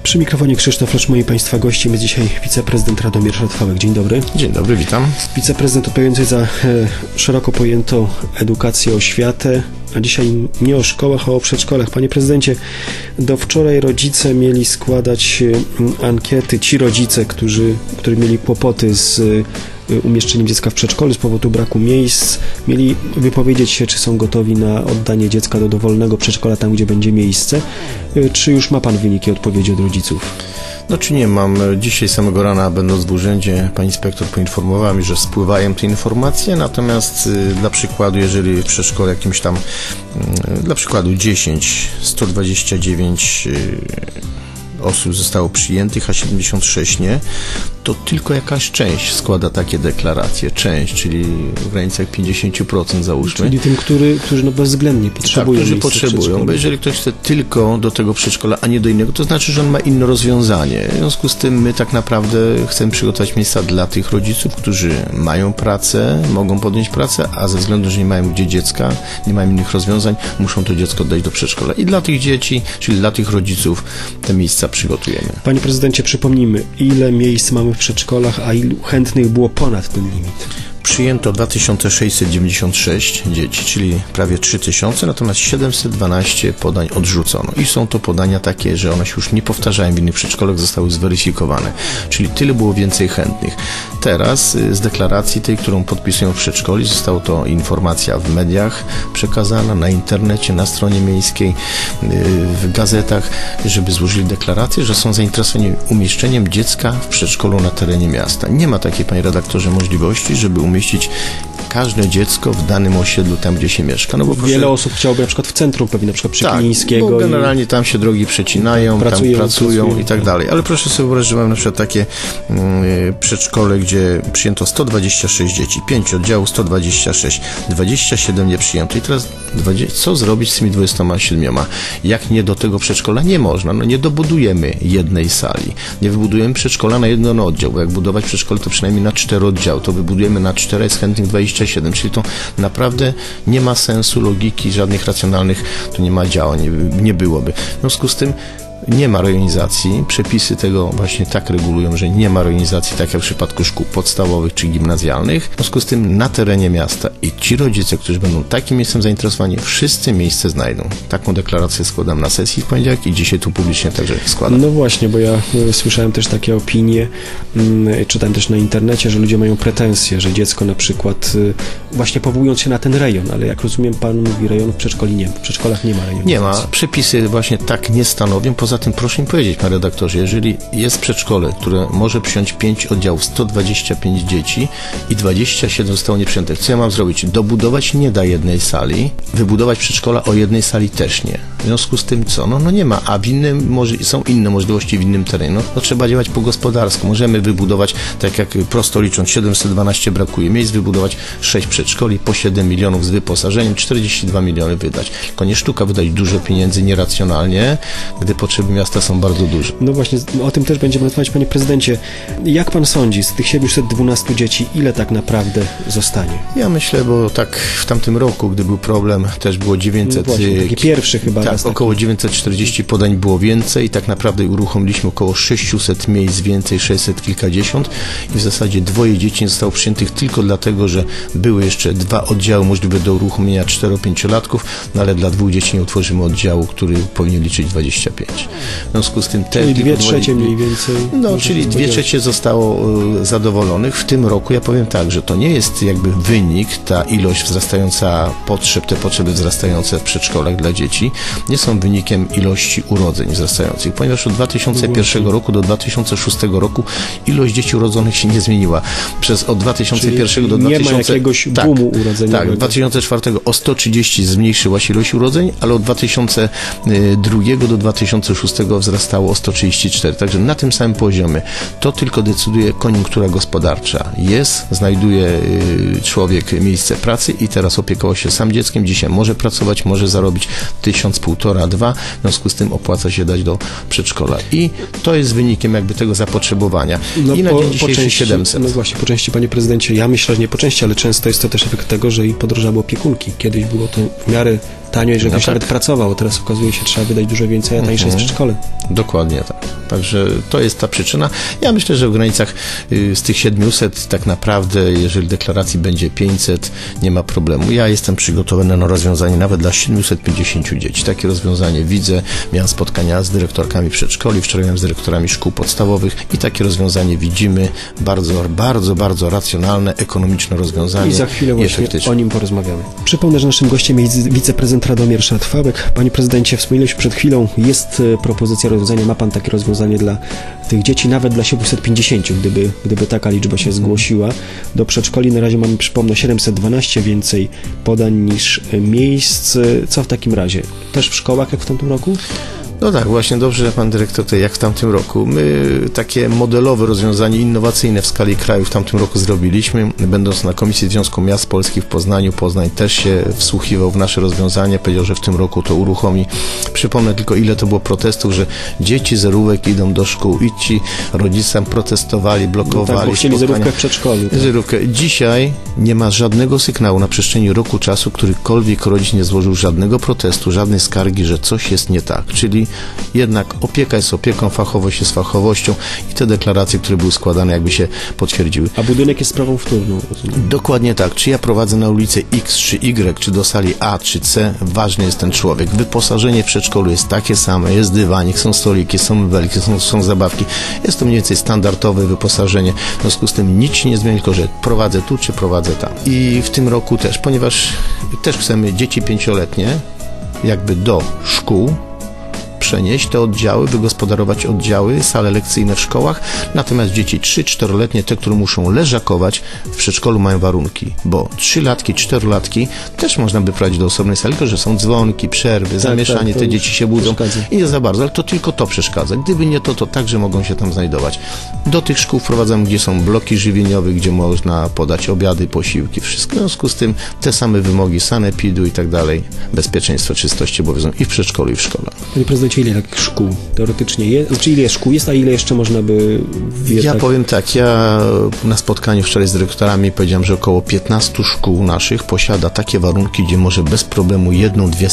Przy mikrofonie Krzysztof Lecz, moim Państwa gościem jest dzisiaj wiceprezydent Radomir Szatwałek. Dzień dobry. Dzień dobry, witam. Wiceprezydent odpowiadający za szeroko pojętą edukację, oświatę, a dzisiaj nie o szkołach, a o przedszkolach. Panie prezydencie, do wczoraj rodzice mieli składać ankiety, ci rodzice, którzy mieli kłopoty z umieszczeniem dziecka w przedszkolu z powodu braku miejsc, mieli wypowiedzieć się, czy są gotowi na oddanie dziecka do dowolnego przedszkola, tam gdzie będzie miejsce. Czy już ma Pan wyniki odpowiedzi od rodziców? No czy nie mam. Dzisiaj samego rana, będąc w urzędzie, pani inspektor poinformowała mi, że spływają te informacje, natomiast dla przykładu, jeżeli w przedszkolu jakimś tam, dla przykładu 129 osób zostało przyjętych, a 76 nie, to tylko jakaś część składa takie deklaracje. Część, czyli w granicach 50% załóżmy. Czyli tym, którzy bezwzględnie potrzebują. Tak, którzy potrzebują, bo jeżeli ktoś chce tylko do tego przedszkola, a nie do innego, to znaczy, że on ma inne rozwiązanie. W związku z tym my tak naprawdę chcemy przygotować miejsca dla tych rodziców, którzy mają pracę, mogą podjąć pracę, a ze względu, że nie mają gdzie dziecka, nie mają innych rozwiązań, muszą to dziecko oddać do przedszkola. I dla tych dzieci, czyli dla tych rodziców, te miejsca przygotujemy. Panie prezydencie, przypomnijmy, ile miejsc mamy w przedszkolach, a ilu chętnych było ponad ten limit? Przyjęto 2696 dzieci, czyli prawie 3000, natomiast 712 podań odrzucono. I są to podania takie, że one się już nie powtarzają w innych przedszkolach, zostały zweryfikowane. Czyli tyle było więcej chętnych. Teraz z deklaracji tej, którą podpisują w przedszkoli, została to informacja w mediach przekazana, na internecie, na stronie miejskiej, w gazetach, żeby złożyli deklarację, że są zainteresowani umieszczeniem dziecka w przedszkolu na terenie miasta. Nie ma takiej, panie redaktorze, możliwości, żeby umieścić każde dziecko w danym osiedlu, tam gdzie się mieszka. No bo wiele osób chciałoby na przykład w centrum, pewnie na przykład przy Kilińskiego. Bo generalnie tam się drogi przecinają, tam pracują i tak dalej. Ale proszę sobie wyobrazić, że mamy na przykład takie przedszkole, gdzie przyjęto 126 dzieci, 5 oddziałów, 126, 27 nie przyjęto. I teraz co zrobić z tymi 27? Jak nie do tego przedszkola? Nie można. No nie dobudujemy jednej sali. Nie wybudujemy przedszkola na jeden oddział, bo jak budować przedszkole, to przynajmniej na 4 oddziały. To wybudujemy na 4, jest chętnych 27, czyli to naprawdę nie ma sensu, logiki żadnych racjonalnych, to nie ma działań, nie byłoby. W związku z tym nie ma rejonizacji. Przepisy tego właśnie tak regulują, że nie ma rejonizacji, tak jak w przypadku szkół podstawowych czy gimnazjalnych. W związku z tym na terenie miasta i ci rodzice, którzy będą takim miejscem zainteresowani, wszyscy miejsce znajdą. Taką deklarację składam na sesji w poniedziałek i dzisiaj tu publicznie także składam. No właśnie, bo ja słyszałem też takie opinie, czytałem też na internecie, że ludzie mają pretensje, że dziecko na przykład właśnie powołując się na ten rejon, ale jak rozumiem, pan mówi, rejonów w przedszkolach nie ma rejonizacji. Nie ma. Przepisy właśnie tak nie stanowią. Poza tym proszę mi powiedzieć, panie redaktorze, jeżeli jest przedszkole, które może przyjąć 5 oddziałów, 125 dzieci i 27 zostało nieprzyjętych, co ja mam zrobić? Dobudować nie da jednej sali, wybudować przedszkola o jednej sali też nie. W związku z tym co? No nie ma, a są inne możliwości w innym terenie. No trzeba działać po gospodarsku. Możemy wybudować, tak jak prosto licząc, 712 brakuje miejsc, wybudować 6 przedszkoli po 7 milionów z wyposażeniem, 42 miliony wydać. Tylko nie sztuka wydać dużo pieniędzy nieracjonalnie, gdy potrzeby miasta są bardzo duże. No właśnie, o tym też będziemy rozmawiać, panie prezydencie. Jak pan sądzi, z tych 712 dzieci, ile tak naprawdę zostanie? Ja myślę, bo tak w tamtym roku, gdy był problem, też było 900... No właśnie, taki pierwszy chyba. Tak, około 940 podań było więcej i tak naprawdę uruchomiliśmy około 600 miejsc więcej, 600 kilkadziesiąt i w zasadzie 2 dzieci nie zostało przyjętych tylko dlatego, że były jeszcze 2 oddziały możliwe do uruchomienia 4-5-latków, no ale dla 2 dzieci nie utworzymy oddziału, który powinien liczyć 25. W związku z tym czyli 2/3 mniej więcej. No, czyli 2/3 zostało zadowolonych. W tym roku ja powiem tak, że to nie jest jakby wynik, ta ilość wzrastająca potrzeb, te potrzeby wzrastające w przedszkolach dla dzieci, nie są wynikiem ilości urodzeń wzrastających, ponieważ od 2001 roku do 2006 roku ilość dzieci urodzonych się nie zmieniła. Od 2001 do 2000... nie ma jakiegoś boomu urodzeniowego. Tak, od 2004 o 130 zmniejszyła się ilość urodzeń, ale od 2002 do 2006 wzrastało o 134. Także na tym samym poziomie. To tylko decyduje koniunktura gospodarcza. Znajduje człowiek miejsce pracy i teraz opiekował się sam dzieckiem. Dzisiaj może pracować, może zarobić 1000, 1,5, 2. W związku z tym opłaca się dać do przedszkola. I to jest wynikiem jakby tego zapotrzebowania. No i na dzień dzisiejszy 700. No właśnie, po części, panie prezydencie, ja myślę, że nie po części, ale często jest to też efekt tego, że i podrożały opiekunki. Kiedyś było to w miarę tanio, jeżeli ktoś nawet pracował, teraz okazuje się, trzeba wydać dużo więcej, a tańsze jest przedszkole. Dokładnie tak. Także to jest ta przyczyna. Ja myślę, że w granicach z tych 700 tak naprawdę, jeżeli deklaracji będzie 500, nie ma problemu. Ja jestem przygotowany na rozwiązanie nawet dla 750 dzieci. Takie rozwiązanie widzę. Miałem spotkania z dyrektorkami przedszkoli, wczoraj miałem z dyrektorami szkół podstawowych i takie rozwiązanie widzimy. Bardzo racjonalne, ekonomiczne rozwiązanie. I za chwilę właśnie o nim porozmawiamy. Przypomnę, że naszym gościem jest wiceprezydent Radomir Szatwałek. Panie prezydencie, wspomnieliśmy przed chwilą, jest propozycja rozwiązania, ma pan takie rozwiązanie dla tych dzieci, nawet dla 750, gdyby taka liczba się zgłosiła. Do przedszkoli na razie mamy, przypomnę, 712 więcej podań niż miejsc. Co w takim razie? Też w szkołach jak w tamtym roku? No tak, właśnie dobrze, że pan dyrektor tutaj, jak w tamtym roku. My takie modelowe rozwiązanie innowacyjne w skali kraju w tamtym roku zrobiliśmy. Będąc na Komisji Związku Miast Polskich w Poznaniu, Poznań też się wsłuchiwał w nasze rozwiązanie, powiedział, że w tym roku to uruchomi. Przypomnę tylko, ile to było protestów, że dzieci zerówek idą do szkół i ci rodzicem protestowali, blokowali. No tak, chcieli zerówkę w przedszkolu. Tak. Zerówkę. Dzisiaj nie ma żadnego sygnału na przestrzeni roku czasu, którykolwiek rodzic nie złożył żadnego protestu, żadnej skargi, że coś jest nie tak. Czyli jednak opieka jest opieką, fachowość jest fachowością i te deklaracje, które były składane, jakby się potwierdziły. A budynek jest sprawą wtórną, rozumiem. Dokładnie tak. Czy ja prowadzę na ulicę X czy Y, czy do sali A czy C, ważny jest ten człowiek. Wyposażenie w przedszkolu jest takie same, jest dywanik, są stoliki, są mebelki, są zabawki. Jest to mniej więcej standardowe wyposażenie. W związku z tym nic się nie zmieni, tylko że prowadzę tu, czy prowadzę tam. I w tym roku też, ponieważ też chcemy dzieci 5-letnie jakby do szkół przenieść te oddziały, wygospodarować oddziały, sale lekcyjne w szkołach, natomiast dzieci 3-4-letnie, te, które muszą leżakować, w przedszkolu mają warunki, bo 3-latki, 4-latki też można by prowadzić do osobnej sali, tylko że są dzwonki, przerwy, zamieszanie, te dzieci się budzą i nie za bardzo, ale to tylko to przeszkadza. Gdyby nie to także mogą się tam znajdować. Do tych szkół wprowadzamy, gdzie są bloki żywieniowe, gdzie można podać obiady, posiłki, wszystko. W związku z tym te same wymogi sanepidu i tak dalej, bezpieczeństwo, czystości obowiązują i w przedszkolu, i w szkole. Panie prezydencie, ile tak szkół teoretycznie jest? Znaczy ile szkół jest, a ile jeszcze można by... Powiem tak, ja na spotkaniu wczoraj z dyrektorami powiedziałem, że około 15 szkół naszych posiada takie warunki, gdzie może bez problemu 1-2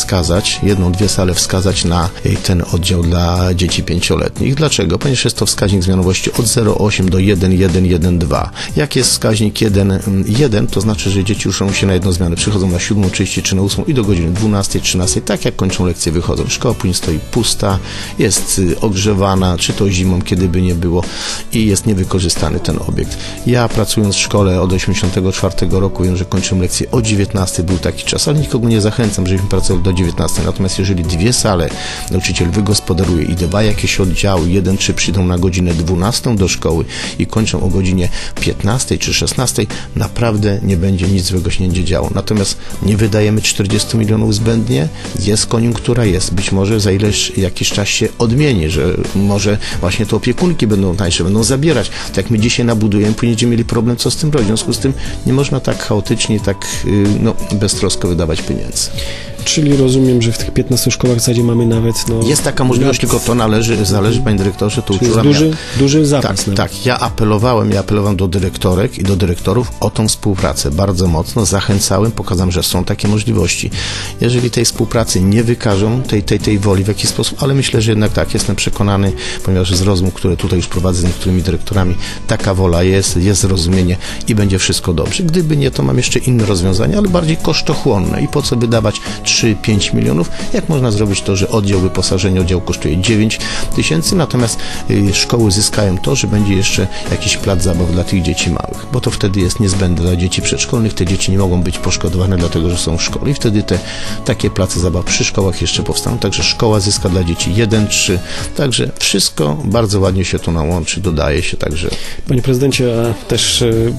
sale wskazać na ten oddział dla dzieci 5-letnich. Dlaczego? Ponieważ jest to wskaźnik zmianowości od 0,8 do 1,1,1,2. Jak jest wskaźnik 1,1, to znaczy, że dzieci ruszą się na jedną zmianę. Przychodzą na 7:30 czy na 8 i do godziny 12, 13, tak jak kończą lekcje, wychodzą. Szkoła później stoi pusta, jest ogrzewana, czy to zimą, kiedy by nie było i jest niewykorzystany ten obiekt. Ja pracując w szkole od 1984 roku wiem, że kończyłem lekcje o 19, był taki czas, ale nikogo nie zachęcam, żebyśmy pracowali do 19. Natomiast jeżeli 2 sale nauczyciel wygospodaruje i 2 jakieś oddziały, 1-3 przyjdą na godzinę 12 do szkoły i kończą o godzinie 15 czy 16, naprawdę nie będzie nic złego się nie będzie działo. Natomiast nie wydajemy 40 milionów zbędnie, jest koniunktura, jest. Być może za jakiś czas się odmieni, że może właśnie te opiekunki będą tańsze, będą zabierać. Tak jak my dzisiaj nabudujemy, później będziemy mieli problem, co z tym robić. W związku z tym nie można tak chaotycznie, tak beztrosko wydawać pieniędzy. Czyli rozumiem, że w tych 15 szkołach w zasadzie mamy nawet... Jest taka możliwość, tylko to zależy, panie dyrektorze, to uczulam. Duży zapas. Tak. Ja apelowałem do dyrektorek i do dyrektorów o tą współpracę bardzo mocno, zachęcałem, pokazałem, że są takie możliwości. Jeżeli tej współpracy nie wykażą, tej woli w jakiś sposób, ale myślę, że jednak tak, jestem przekonany, ponieważ z rozmów, które tutaj już prowadzę z niektórymi dyrektorami, taka wola jest zrozumienie i będzie wszystko dobrze. Gdyby nie, to mam jeszcze inne rozwiązania, ale bardziej kosztochłonne i po co wydawać 3-5 milionów, jak można zrobić to, że wyposażenie oddziału kosztuje 9 000, natomiast szkoły zyskają to, że będzie jeszcze jakiś plac zabaw dla tych dzieci małych, bo to wtedy jest niezbędne dla dzieci przedszkolnych, te dzieci nie mogą być poszkodowane dlatego, że są w szkole i wtedy takie place zabaw przy szkołach jeszcze powstaną, także szkoła zyska dla dzieci 1-3, także wszystko bardzo ładnie się tu nałączy, dodaje się, także... Panie prezydencie, a też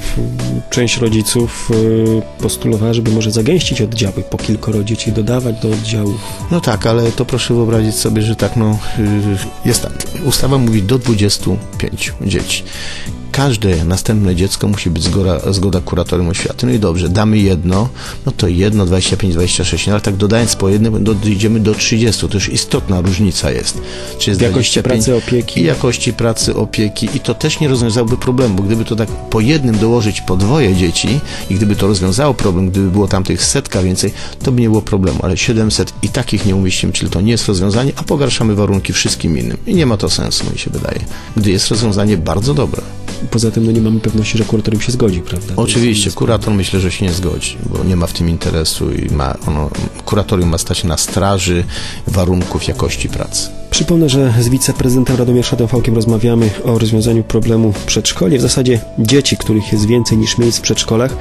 część rodziców postulowała, żeby może zagęścić oddziały, po kilkoro dzieci dodawać do oddziałów. No tak, ale to proszę wyobrazić sobie, że tak, jest tak. Ustawa mówi do 25 dzieci. na każde następne dziecko musi być zgoda kuratorium oświaty. No i dobrze, damy jedno, no to 25, 26, no ale tak dodając po jednym, dojdziemy do 30, to już istotna różnica jest. Czy jest jakości pracy, opieki. I jakości pracy, opieki i to też nie rozwiązałoby problemu, bo gdyby to tak po jednym dołożyć po 2 dzieci i gdyby to rozwiązało problem, gdyby było tam tych 100 więcej, to by nie było problemu, ale 700 i takich nie umieścimy, czyli to nie jest rozwiązanie, a pogarszamy warunki wszystkim innym. I nie ma to sensu, mi się wydaje, gdy jest rozwiązanie bardzo dobre. Poza tym nie mamy pewności, że kuratorium się zgodzi, prawda? Oczywiście, kurator myślę, że się nie zgodzi, bo nie ma w tym interesu i kuratorium ma stać na straży warunków jakości pracy. Przypomnę, że z wiceprezydentem Radomia Fałkiem rozmawiamy o rozwiązaniu problemu przedszkoli. W zasadzie dzieci, których jest więcej niż miejsc w przedszkolach.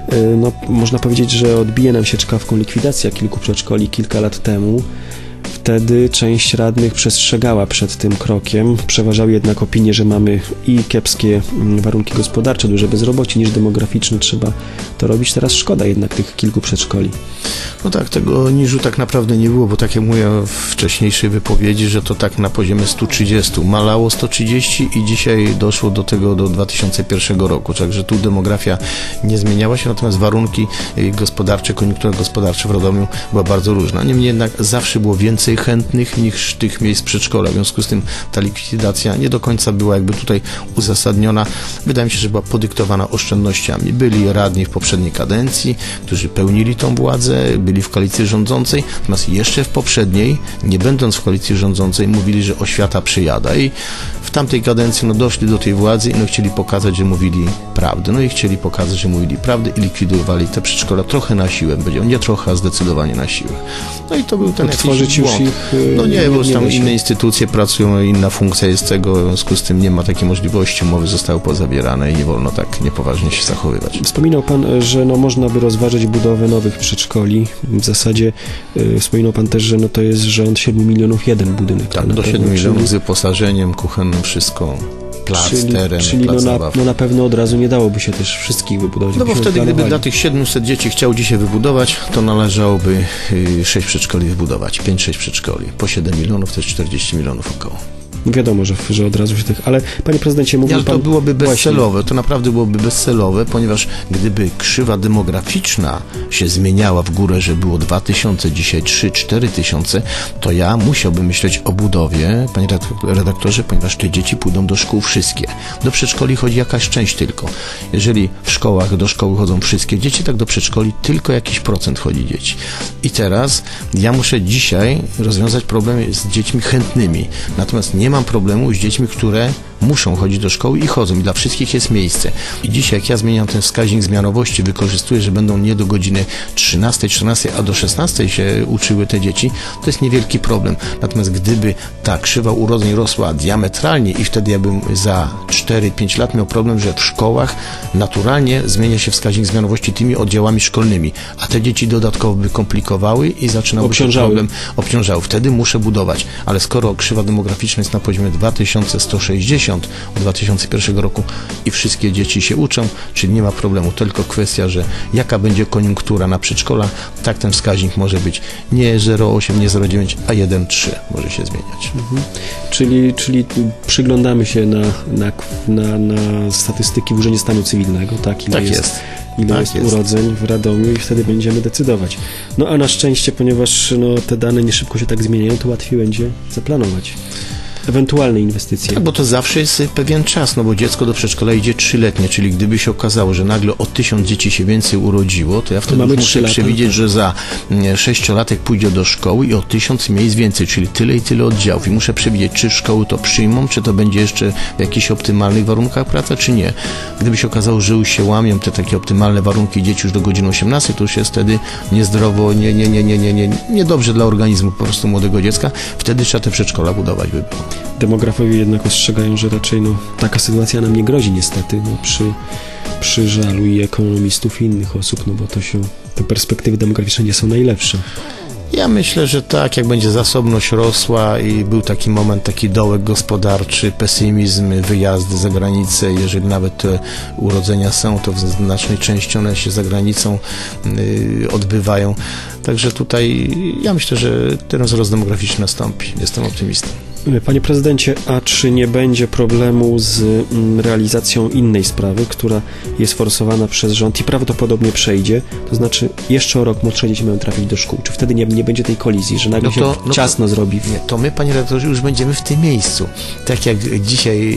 Można powiedzieć, że odbije nam się czkawką likwidacja kilku przedszkoli kilka lat temu. Wtedy część radnych przestrzegała przed tym krokiem. Przeważały jednak opinie, że mamy i kiepskie warunki gospodarcze, duże bezrobocie niż demograficzne. Trzeba to robić. Teraz szkoda jednak tych kilku przedszkoli. No tak, tego niżu tak naprawdę nie było, bo tak jak mówię w wcześniejszej wypowiedzi, że to tak na poziomie 130. Malało 130 i dzisiaj doszło do tego do 2001 roku. Także tu demografia nie zmieniała się, natomiast warunki gospodarcze, koniunktura gospodarcza w Radomiu była bardzo różna. Niemniej jednak zawsze było więcej chętnych niż tych miejsc przedszkola. W związku z tym ta likwidacja nie do końca była jakby tutaj uzasadniona. Wydaje mi się, że była podyktowana oszczędnościami. Byli radni w poprzedniej kadencji, którzy pełnili tą władzę, byli w koalicji rządzącej, natomiast jeszcze w poprzedniej, nie będąc w koalicji rządzącej, mówili, że oświata przyjada i w tamtej kadencji doszli do tej władzy i chcieli pokazać, że mówili prawdę. I chcieli pokazać, że mówili prawdę i likwidowali te przedszkola trochę na siłę. Nie trochę, a zdecydowanie na siłę. I to był ten jakiś błąd. Nie, bo tam inne instytucje pracują, inna funkcja jest tego, w związku z tym nie ma takiej możliwości, umowy zostały pozabierane i nie wolno tak niepoważnie się zachowywać. Wspominał Pan, że można by rozważyć budowę nowych przedszkoli. W zasadzie wspominał Pan też, że to jest rząd 7 milionów jeden budynek. Tak, do 7 milionów z wyposażeniem, kuchennym, wszystko. Czyli na pewno od razu nie dałoby się też wszystkich wybudować. Bo wtedy, gdyby dla tych 700 dzieci chciał dzisiaj wybudować, to należałoby 6 przedszkoli wybudować, 5-6 przedszkoli. Po 7 milionów to jest 40 milionów około. Wiadomo, że od razu się tych... Ale panie prezydencie, mówił pan... Ale to byłoby bezcelowe, to naprawdę byłoby bezcelowe, ponieważ gdyby krzywa demograficzna się zmieniała w górę, że było 2000, dzisiaj 3-4 tysiące, to ja musiałbym myśleć o budowie, panie redaktorze, ponieważ te dzieci pójdą do szkół wszystkie. Do przedszkoli chodzi jakaś część tylko. Jeżeli w szkołach do szkoły chodzą wszystkie dzieci, tak do przedszkoli tylko jakiś procent chodzi dzieci. I teraz ja muszę dzisiaj rozwiązać problem z dziećmi chętnymi. Natomiast nie mam problemu z dziećmi, które muszą chodzić do szkoły i chodzą. I dla wszystkich jest miejsce. I dzisiaj, jak ja zmieniam ten wskaźnik zmianowości, wykorzystuję, że będą nie do godziny 13, 14, a do 16 się uczyły te dzieci, to jest niewielki problem. Natomiast gdyby ta krzywa urodzeń rosła diametralnie i wtedy ja bym za 4-5 lat miał problem, że w szkołach naturalnie zmienia się wskaźnik zmianowości tymi oddziałami szkolnymi, a te dzieci dodatkowo by komplikowały i zaczynałby się problem obciążały. Wtedy muszę budować. Ale skoro krzywa demograficzna jest na poziomie 2160 od 2001 roku i wszystkie dzieci się uczą, czyli nie ma problemu, tylko kwestia, że jaka będzie koniunktura na przedszkola, tak ten wskaźnik może być nie 0,8, nie 0,9, a 1,3 może się zmieniać. Czyli przyglądamy się na statystyki w Urzędzie Stanu Cywilnego, tak? Ile jest urodzeń w Radomiu i wtedy będziemy decydować. A na szczęście, ponieważ te dane nie szybko się tak zmieniają, to łatwiej będzie zaplanować ewentualne inwestycje. Tak, bo to zawsze jest pewien czas, bo dziecko do przedszkola idzie 3-letnie, czyli gdyby się okazało, że nagle o 1000 dzieci się więcej urodziło, to ja wtedy muszę przewidzieć, że za 6-latek pójdzie do szkoły i o 1000 miejsc więcej, czyli tyle i tyle oddziałów. I muszę przewidzieć, czy szkoły to przyjmą, czy to będzie jeszcze w jakichś optymalnych warunkach praca, czy nie. Gdyby się okazało, że już się łamią te takie optymalne warunki dzieci już do godziny 18, to już jest wtedy niezdrowo, niedobrze dla organizmu po prostu młodego dziecka. Wtedy trzeba te przedszkola budować by było. Demografowie jednak ostrzegają, że raczej taka sytuacja nam nie grozi niestety przy żalu i ekonomistów i innych osób, bo te perspektywy demograficzne nie są najlepsze. Ja myślę, że tak, jak będzie zasobność rosła i był taki moment, taki dołek gospodarczy, pesymizm, wyjazdy za granicę, jeżeli nawet te urodzenia są, to w znacznej części one się za granicą odbywają, Także tutaj ja myślę, że ten wzrost demograficzny nastąpi. Jestem optymistą. Panie prezydencie, a czy nie będzie problemu z realizacją innej sprawy, która jest forsowana przez rząd i prawdopodobnie przejdzie? To znaczy jeszcze o rok młodsze dzieci mają trafić do szkół. Czy wtedy nie będzie tej kolizji, że nagle się ciasno zrobi? Nie, to my, panie redaktorze, już będziemy w tym miejscu. Tak jak dzisiaj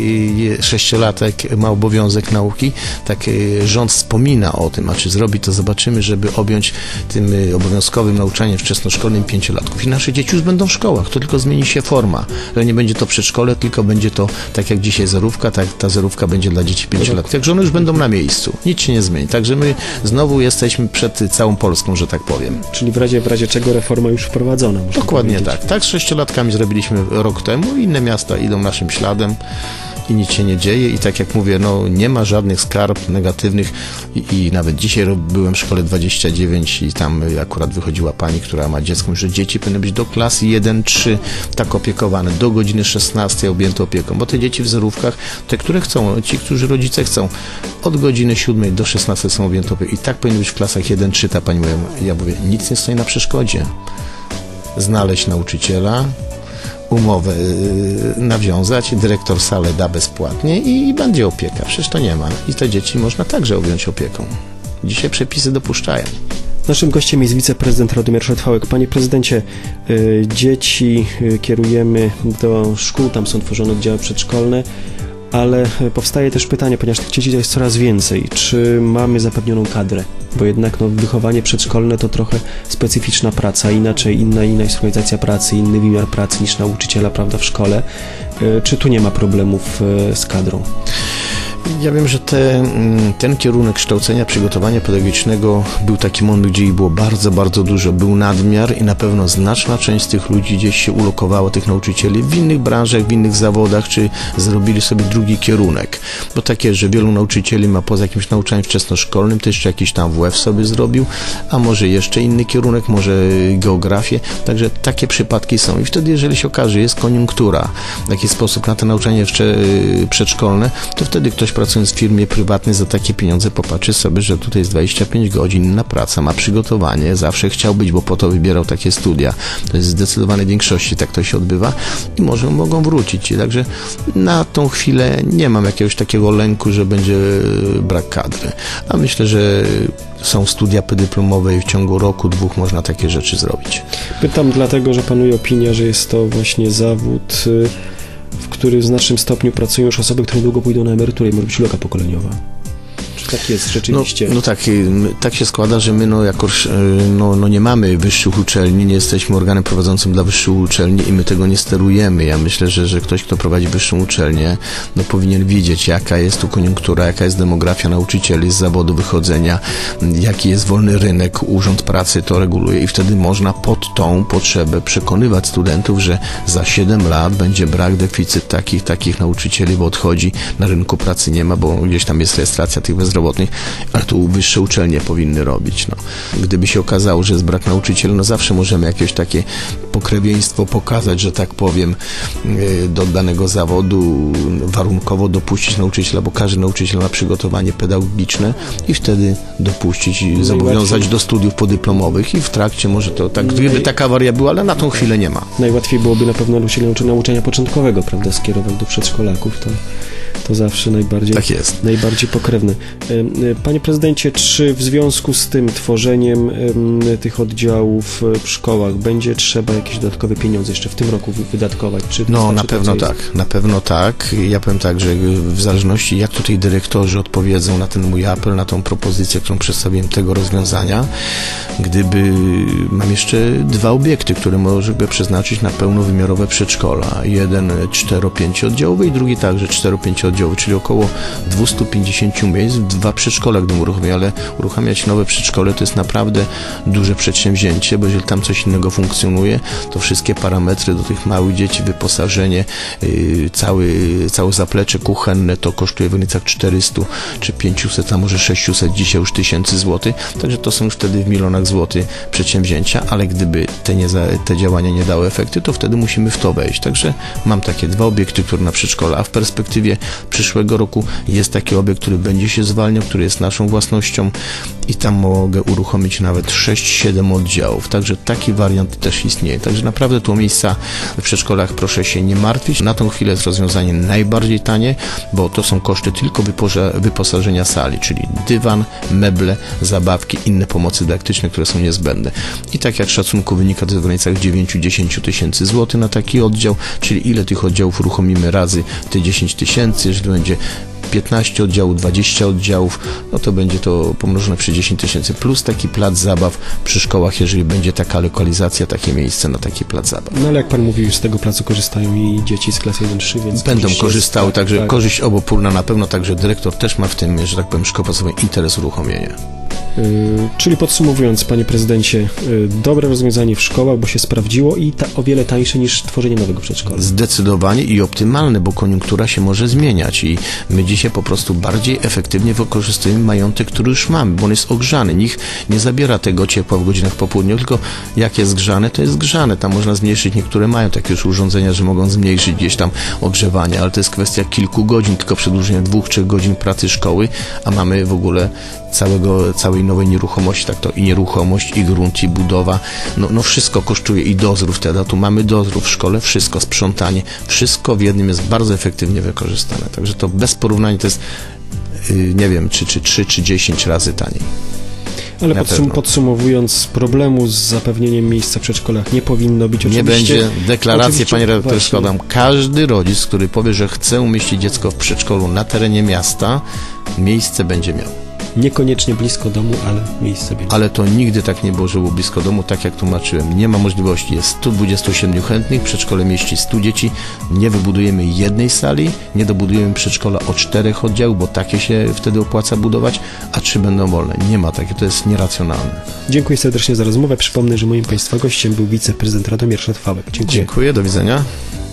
6-latek ma obowiązek nauki, tak rząd wspomina o tym, a czy zrobi, to zobaczymy, żeby objąć tym obowiązkowym nauczaniem wczesnoszkolnym 5-latków. I nasze dzieci już będą w szkołach, to tylko zmieni się forma. Że nie będzie to przedszkole, tylko będzie to tak jak dzisiaj zerówka, tak ta zerówka będzie dla dzieci 5 lat. Także one już będą na miejscu. Nic się nie zmieni. Także my znowu jesteśmy przed całą Polską, że tak powiem. Czyli w razie czego reforma już wprowadzona. Dokładnie tak. Tak z 6-latkami zrobiliśmy rok temu. Inne miasta idą naszym śladem i nic się nie dzieje i tak jak mówię, nie ma żadnych skarg negatywnych i nawet dzisiaj byłem w szkole 29 i tam akurat wychodziła pani, która ma dziecko, że dzieci powinny być do klasy 1-3 tak opiekowane, do godziny 16 objęte opieką, bo te dzieci w zerówkach, te, które chcą, ci, którzy rodzice chcą, od godziny 7 do 16 są objęte opieką i tak powinny być w klasach 1-3, ta pani mówi, ja mówię, nic nie stoi na przeszkodzie. Znaleźć nauczyciela, umowę nawiązać, dyrektor salę da bezpłatnie i będzie opieka. Przecież to nie ma. I te dzieci można także objąć opieką. Dzisiaj przepisy dopuszczają. Naszym gościem jest wiceprezydent Radomir Szwed-Fałek. Panie prezydencie, dzieci kierujemy do szkół, tam są tworzone oddziały przedszkolne, ale powstaje też pytanie, ponieważ tych dzieci jest coraz więcej, czy mamy zapewnioną kadrę? Bo jednak wychowanie przedszkolne to trochę specyficzna praca, inaczej, inna jest organizacja pracy, inny wymiar pracy niż nauczyciela, prawda, w szkole. Czy tu nie ma problemów z kadrą? Ja wiem, że ten kierunek kształcenia, przygotowania pedagogicznego był taki moment, gdzie ich było bardzo, bardzo dużo. Był nadmiar i na pewno znaczna część z tych ludzi gdzieś się ulokowała, tych nauczycieli w innych branżach, w innych zawodach, czy zrobili sobie drugi kierunek. Bo takie, że wielu nauczycieli ma poza jakimś nauczaniem wczesnoszkolnym, to jeszcze jakiś tam WF sobie zrobił, a może jeszcze inny kierunek, może geografię. Także takie przypadki są. I wtedy, jeżeli się okaże, jest koniunktura, w jaki sposób na to nauczanie przedszkolne, to wtedy ktoś pracując w firmie prywatnej za takie pieniądze popatrzy sobie, że tutaj jest 25 godzin na pracę, ma przygotowanie, zawsze chciał być, bo po to wybierał takie studia. To jest w zdecydowanej większości, tak to się odbywa i może mogą wrócić. Także na tą chwilę nie mam jakiegoś takiego lęku, że będzie brak kadry. A myślę, że są studia podyplomowe i w ciągu roku, 2 można takie rzeczy zrobić. Pytam dlatego, że panuje opinia, że jest to właśnie zawód, w którym w znacznym stopniu pracują już osoby, które niedługo pójdą na emeryturę i może być luka pokoleniowa. Czy tak jest rzeczywiście? Tak się składa, że my jakoś nie mamy wyższych uczelni, nie jesteśmy organem prowadzącym dla wyższych uczelni i my tego nie sterujemy. Ja myślę, że ktoś, kto prowadzi wyższą uczelnię, powinien wiedzieć, jaka jest tu koniunktura, jaka jest demografia nauczycieli z zawodu wychodzenia, jaki jest wolny rynek, urząd pracy to reguluje i wtedy można pod tą potrzebę przekonywać studentów, że za 7 lat będzie brak, deficyt takich nauczycieli, bo odchodzi, na rynku pracy nie ma, bo gdzieś tam jest rejestracja tych bezrobotnych, ale tu wyższe uczelnie powinny robić. Gdyby się okazało, że jest brak nauczycieli, zawsze możemy jakieś takie pokrewieństwo pokazać, że tak powiem, do danego zawodu warunkowo dopuścić nauczyciela, bo każdy nauczyciel ma przygotowanie pedagogiczne i wtedy dopuścić i zobowiązać do studiów podyplomowych i w trakcie może to tak, gdyby taka awaria była, ale na tą chwilę nie ma. Najłatwiej byłoby na pewno nauczania początkowego, prawda, skierować do przedszkolaków, to zawsze najbardziej pokrewne. Panie prezydencie, czy w związku z tym tworzeniem tych oddziałów w szkołach będzie trzeba jakieś dodatkowe pieniądze jeszcze w tym roku wydatkować? Na pewno tak. Ja powiem tak, że w zależności jak tutaj dyrektorzy odpowiedzą na ten mój apel, na tą propozycję, którą przedstawiłem tego rozwiązania, mam jeszcze 2 obiekty, które mogę przeznaczyć na pełnowymiarowe przedszkola. Jeden 4-5 oddziałowy i drugi także 4-5 oddziałowy, czyli około 250 miejsc, 2 przedszkola, gdybym uruchomił, ale uruchamiać nowe przedszkole to jest naprawdę duże przedsięwzięcie, bo jeżeli tam coś innego funkcjonuje, to wszystkie parametry do tych małych dzieci, wyposażenie, całe zaplecze kuchenne to kosztuje w granicach 400 czy 500, a może 600, dzisiaj już 1000 zł, także to są już wtedy w milionach złotych przedsięwzięcia, ale gdyby te działania nie dały efekty, to wtedy musimy w to wejść. Także mam takie 2 obiekty, które na przedszkola, a w perspektywie przyszłego roku jest taki obiekt, który będzie się zwalniał, który jest naszą własnością i tam mogę uruchomić nawet 6-7 oddziałów. Także taki wariant też istnieje. Także naprawdę tu o miejsca w przedszkolach proszę się nie martwić. Na tą chwilę jest rozwiązanie najbardziej tanie, bo to są koszty tylko wyposażenia sali, czyli dywan, meble, zabawki, inne pomocy dydaktyczne, które są niezbędne. I tak jak z szacunku wynika, to jest w granicach 9-10 tysięcy złotych na taki oddział, czyli ile tych oddziałów uruchomimy razy te 10 tysięcy, jeżeli będzie 15 oddziałów, 20 oddziałów, no to będzie to pomnożone przez 10 tysięcy, plus taki plac zabaw przy szkołach, jeżeli będzie taka lokalizacja, takie miejsce na taki plac zabaw. No ale jak pan mówił, z tego placu korzystają i dzieci z klasy 1-3, więc... Będą korzystały, także korzyść obopólna na pewno, także dyrektor też ma w tym, że tak powiem, szkoły podstawowej interes uruchomienia. Czyli podsumowując, panie prezydencie, dobre rozwiązanie w szkołach, bo się sprawdziło i o wiele tańsze niż tworzenie nowego przedszkola. Zdecydowanie i optymalne, bo koniunktura się może zmieniać i my dzisiaj po prostu bardziej efektywnie wykorzystujemy majątek, który już mamy, bo on jest ogrzany. Nikt nie zabiera tego ciepła w godzinach popołudniowych, tylko jak jest grzane, to jest grzane. Tam można zmniejszyć, niektóre mają takie już urządzenia, że mogą zmniejszyć gdzieś tam ogrzewanie, ale to jest kwestia kilku godzin, tylko przedłużenia 2-3 godzin pracy szkoły, a mamy w ogóle całej nowej nieruchomości, tak to i nieruchomość, i grunt, i budowa, no wszystko kosztuje i dozór wtedy, a tu mamy dozór w szkole, wszystko, sprzątanie, wszystko w jednym jest bardzo efektywnie wykorzystane, także to bez porównania to jest, nie wiem, czy 3 czy 10 razy taniej. Ale podsumowując, problemu z zapewnieniem miejsca w przedszkolach nie powinno być. Nie będzie. Deklarację, panie redaktorze, składam. Każdy rodzic, który powie, że chce umieścić dziecko w przedszkolu na terenie miasta, miejsce będzie miał. Niekoniecznie blisko domu, ale miejsce będzie. Ale to nigdy tak nie było, że było blisko domu, tak jak tłumaczyłem. Nie ma możliwości. Jest 127 chętnych, przedszkole mieści 100 dzieci. Nie wybudujemy jednej sali, nie dobudujemy przedszkola o 4 oddziałów, bo takie się wtedy opłaca budować, a 3 będą wolne. Nie ma takie, to jest nieracjonalne. Dziękuję serdecznie za rozmowę. Przypomnę, że moim państwa gościem był wiceprezydent Radomir Szatwałek. Dziękuję. Dziękuję, do widzenia.